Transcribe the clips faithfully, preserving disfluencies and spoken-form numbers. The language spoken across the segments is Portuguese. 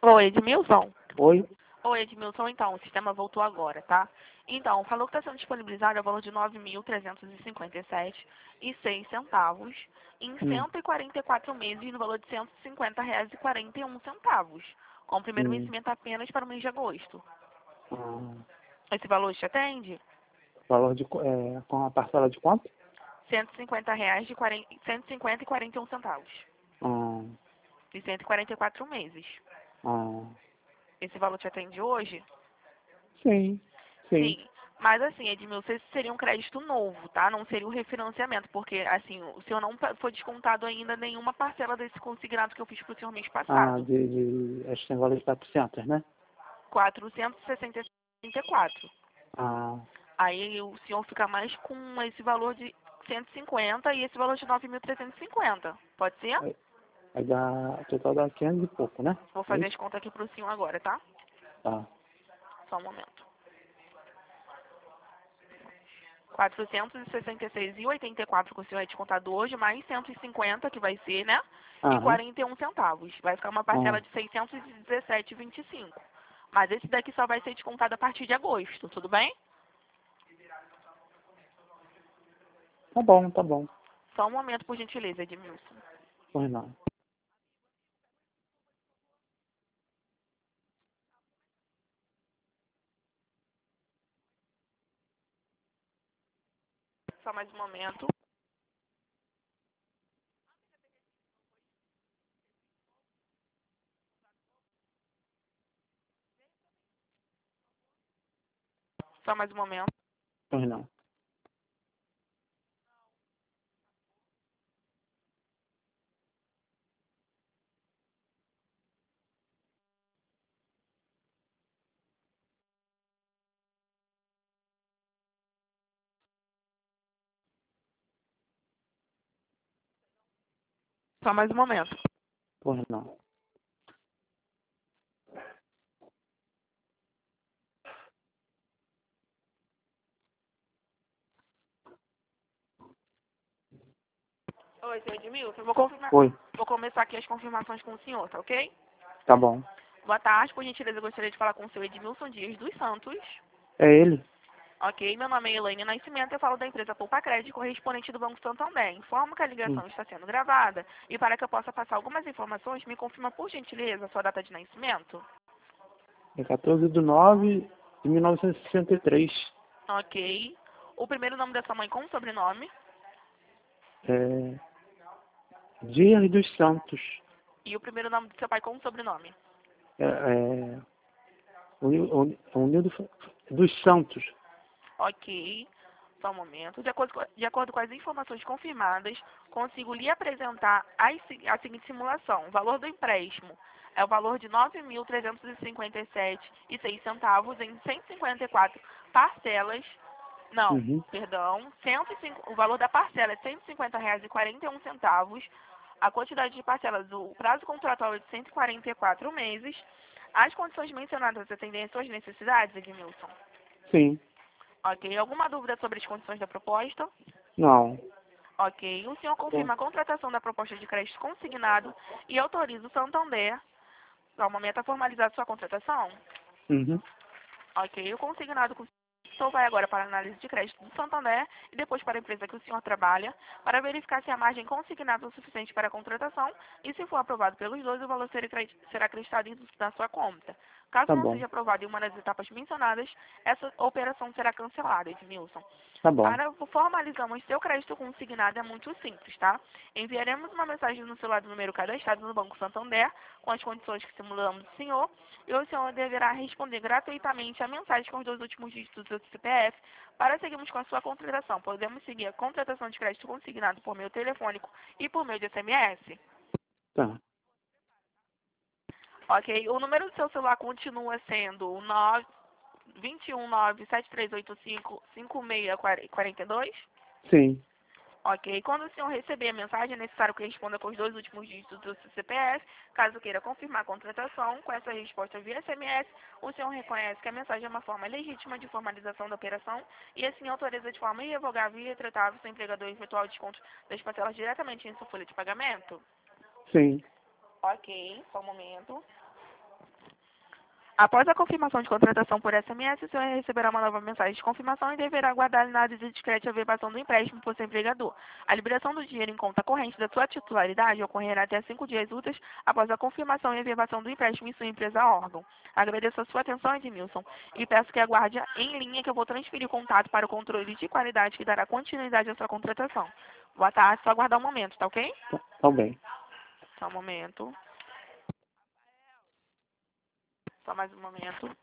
Oi, Edmilson. Oi? Oi, Edmilson. Então, o sistema voltou agora, tá? Então, o valor que está sendo disponibilizado é o valor de nove mil trezentos e cinquenta e sete e seis centavos em Hum, cento e quarenta e quatro meses no valor de cento e cinquenta reais e quarenta e um centavos, com o primeiro hum. vencimento apenas para o mês de agosto. Ah, Esse valor te atende? valor de, qu- é, com a parcela de quanto? cento e cinquenta reais de quarenta, cento e cinquenta e quarenta e um centavos. Ah, De cento e quarenta e quatro meses. ah, Esse valor te atende hoje? sim, sim. Sim, mas assim, Edmilson, esse seria um crédito novo, tá? Não seria um refinanciamento, porque assim, o senhor não pa- foi descontado ainda nenhuma parcela desse consignado que eu fiz para o senhor mês Ah, passado. de, de acho que tem valor de quatrocentos, né? quatrocentos e sessenta e quatro. Ah, Aí o senhor fica mais com esse valor de cento e cinquenta e esse valor de nove mil trezentos e cinquenta. Pode ser? aí, aí dá, total dá quinhentos e pouco, né? Vou É fazer as isso? contas aqui para o senhor agora, tá? Tá. Só um momento. quatrocentos e sessenta e seis e oitenta e quatro que o senhor é descontado hoje, mais cento e cinquenta que vai ser, né? E Aham. quarenta e um centavos. Vai ficar uma parcela Ah, de seiscentos e dezessete e vinte e cinco. Mas esse daqui só vai ser descontado a partir de agosto, tudo bem? tá bom, tá bom. Só um momento, por gentileza, Edmilson. Pois não. Só mais um momento. Só mais um momento. Pois não. Só mais um momento. Pois não. Oi, senhor Edmilson. Eu vou confirmar. Oi, Vou começar aqui as confirmações com o senhor, tá ok? tá bom. Boa tarde, por gentileza, eu gostaria de falar com o senhor Edmilson Dias dos Santos. É ele? Ok, meu nome é Elaine Nascimento, eu falo da empresa Poupa Crédito, correspondente do Banco Santander. Informo que a Hum. ligação está sendo gravada e para que eu possa passar algumas informações, me confirma por gentileza a sua data de nascimento. É quatorze de nove de mil novecentos e sessenta e três. Ok. O primeiro nome da sua mãe com sobrenome É, Dias dos Santos. e o primeiro nome do seu pai com sobrenome. É, é, Uni- Uni- Unildo dos Santos. Ok. Só um momento. De acordo, com, de acordo com as informações confirmadas, consigo lhe apresentar as se- a seguinte simulação. O valor do empréstimo é o valor de nove mil trezentos e cinquenta e sete e seis centavos em cento e cinquenta e quatro parcelas. Não, Uhum. perdão. cento e cinco, o valor da parcela é cento e cinquenta reais e quarenta e um centavos. A quantidade de parcelas, o prazo contratual é de cento e quarenta e quatro meses. As condições mencionadas atendem às suas necessidades, Edmilson? Sim. Ok. Alguma dúvida sobre as condições da proposta? Não. Ok. O senhor Bom. confirma a contratação da proposta de crédito consignado e autoriza o Santander, ao momento, a formalizar sua contratação? Uhum. Ok. O consignado com só vai agora para a análise de crédito do Santander e depois para a empresa que o senhor trabalha, para verificar se a margem consignada é o suficiente para a contratação e, se for aprovado pelos dois, o valor será acre- será acreditado em- na sua conta. Caso Tá não bom. seja aprovado em uma das etapas mencionadas, essa operação será cancelada, Edmilson. Tá bom. Para formalizarmos seu crédito consignado é muito simples, tá? Enviaremos uma mensagem no celular do número cadastrado no Banco Santander com as condições que simulamos do senhor e o senhor deverá responder gratuitamente a mensagem com os dois últimos dígitos do C P F para seguirmos com a sua contratação. Podemos seguir a contratação de crédito consignado por meio telefônico e por meio de S M S. Tá. Ok? O número do seu celular continua sendo o nove dois um nove sete três oito cinco cinco seis quatro dois? Sim. Ok. Quando o senhor receber a mensagem, é necessário que responda com os dois últimos dígitos do seu C P F. Caso queira confirmar a contratação, com essa resposta via S M S, o senhor reconhece que a mensagem é uma forma legítima de formalização da operação e assim autoriza de forma irrevogável e irretratável seu empregador efetuar o desconto das parcelas diretamente em sua folha de pagamento? Sim. Ok. Só um momento. Após a confirmação de contratação por S M S, o senhor receberá uma nova mensagem de confirmação e deverá aguardar na análise de crédito a verbação do empréstimo por seu empregador. A liberação do dinheiro em conta corrente da sua titularidade ocorrerá até cinco dias úteis após a confirmação e verbação do empréstimo em sua empresa órgão. Agradeço a sua atenção, Edmilson, e peço que aguarde em linha que eu vou transferir o contato para o controle de qualidade que dará continuidade à sua contratação. Boa tarde, só aguardar um momento, tá ok? Tá, tá bem. Só um momento. Só mais um momento.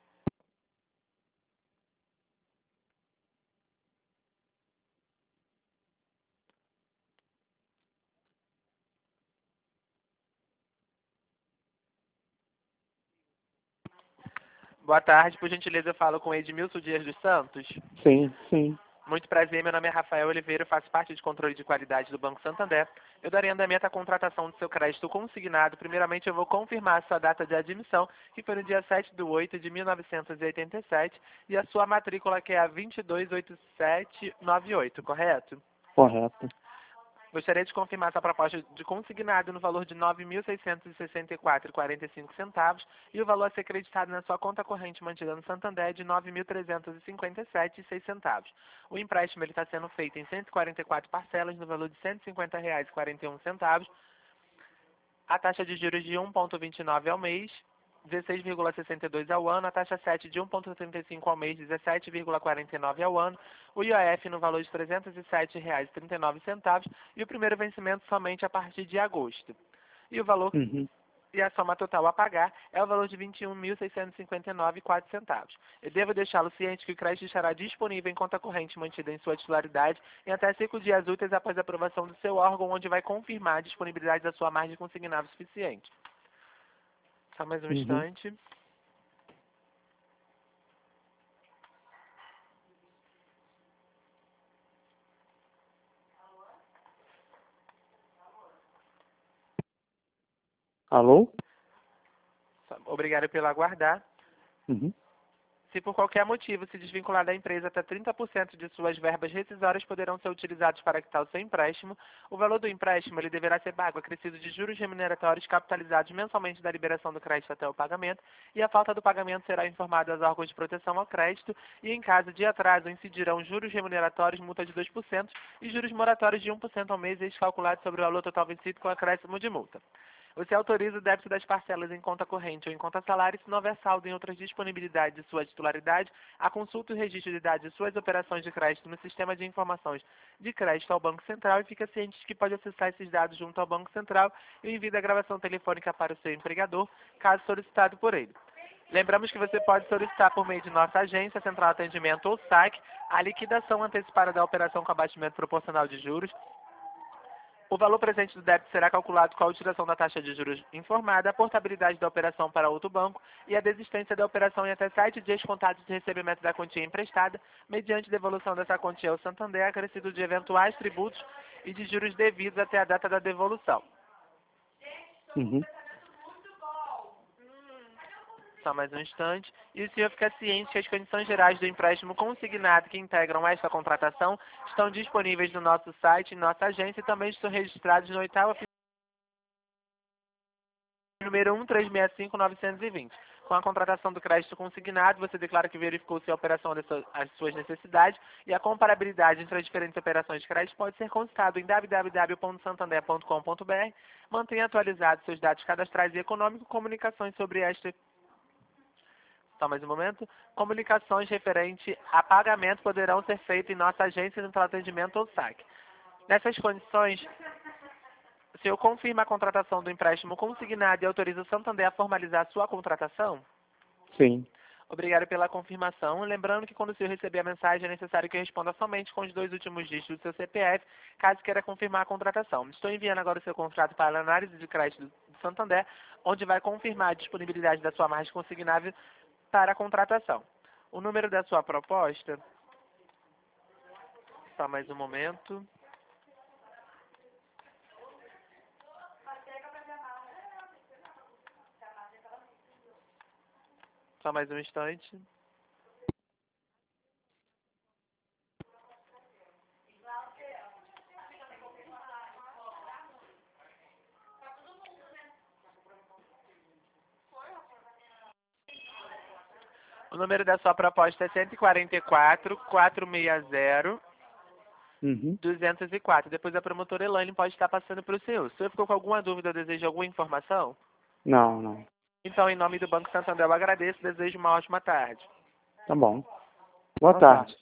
Boa tarde, por gentileza eu falo com Edmilson Dias dos Santos. Sim, sim. Muito prazer, meu nome é Rafael Oliveira, eu faço parte de controle de qualidade do Banco Santander. Eu darei andamento à contratação do seu crédito consignado. Primeiramente eu vou confirmar a sua data de admissão, que foi no dia sete de oito de mil novecentos e oitenta e sete, e a sua matrícula que é a dois dois oito sete nove oito, correto? Correto. Gostaria de confirmar essa proposta de consignado no valor de nove mil seiscentos e sessenta e quatro reais e quarenta e cinco centavos e o valor a ser creditado na sua conta corrente mantida no Santander é de nove mil trezentos e cinquenta e sete reais e seis centavos. O empréstimo está sendo feito em cento e quarenta e quatro parcelas no valor de cento e cinquenta reais e quarenta e um centavos. A taxa de juros de um vírgula vinte e nove ao mês, dezesseis vírgula sessenta e dois ao ano, a taxa sete de um vírgula trinta e cinco ao mês, dezessete vírgula quarenta e nove ao ano, o I O F no valor de trezentos e sete reais e trinta e nove centavos e o primeiro vencimento somente a partir de agosto. E o valor Uhum. e a soma total a pagar é o valor de vinte e um mil seiscentos e cinquenta e nove reais e quatro centavos. Eu devo deixá-lo ciente que o crédito estará disponível em conta corrente mantida em sua titularidade em até cinco dias úteis após a aprovação do seu órgão, onde vai confirmar a disponibilidade da sua margem consignada suficiente. Só mais um Uhum. instante. Alô? Obrigado pelo aguardar. Uhum. Se por qualquer motivo se desvincular da empresa, até trinta por cento de suas verbas rescisórias poderão ser utilizados para quitar o seu empréstimo. O valor do empréstimo ele deverá ser pago acrescido de juros remuneratórios capitalizados mensalmente da liberação do crédito até o pagamento, e a falta do pagamento será informada aos órgãos de proteção ao crédito, e em caso de atraso incidirão juros remuneratórios, multa de dois por cento e juros moratórios de um por cento ao mês, calculados sobre o valor total vencido com acréscimo de multa. Você autoriza o débito das parcelas em conta corrente ou em conta salário se não houver saldo em outras disponibilidades de sua titularidade. A consulta e o registro de dados de suas operações de crédito no sistema de informações de crédito ao Banco Central e fica ciente de que pode acessar esses dados junto ao Banco Central e envia a gravação telefônica para o seu empregador, caso solicitado por ele. Lembramos que você pode solicitar por meio de nossa agência, Central Atendimento ou S A C, a liquidação antecipada da operação com abatimento proporcional de juros. O valor presente do débito será calculado com a utilização da taxa de juros informada, a portabilidade da operação para outro banco e a desistência da operação em até sete dias contados de recebimento da quantia emprestada, mediante devolução dessa quantia ao Santander, acrescido de eventuais tributos e de juros devidos até a data da devolução. Uhum. Só mais um instante. E o senhor fica ciente que as condições gerais do empréstimo consignado que integram esta contratação estão disponíveis no nosso site e nossa agência e também estão registrados no oitavo número um três seis cinco nove dois zero. Com a contratação do crédito consignado, você declara que verificou se a operação as suas necessidades e a comparabilidade entre as diferentes operações de crédito pode ser consultado em w w w ponto santander ponto com ponto b r. Mantenha atualizados seus dados cadastrais e econômicos, comunicações sobre esta. Só mais um momento. Comunicações referente a pagamento poderão ser feitas em nossa agência de atendimento ou S A C. Nessas condições, o senhor confirma a contratação do empréstimo consignado e autoriza o Santander a formalizar a sua contratação? Sim. Obrigado pela confirmação. Lembrando que quando o senhor receber a mensagem, é necessário que responda somente com os dois últimos dígitos do seu C P F, caso queira confirmar a contratação. Estou enviando agora o seu contrato para a análise de crédito do Santander, onde vai confirmar a disponibilidade da sua margem consignável para a contratação. O número da sua proposta, só mais um momento. Só mais um instante. O número da sua proposta é cento e quarenta e quatro, quatrocentos e sessenta, Uhum. duzentos e quatro. Depois a promotora Elaine pode estar passando para o senhor. Se o senhor ficou com alguma dúvida ou deseja alguma informação? Não, não. Então, em nome do Banco Santander, eu agradeço e desejo uma ótima tarde. Tá bom. Boa tarde.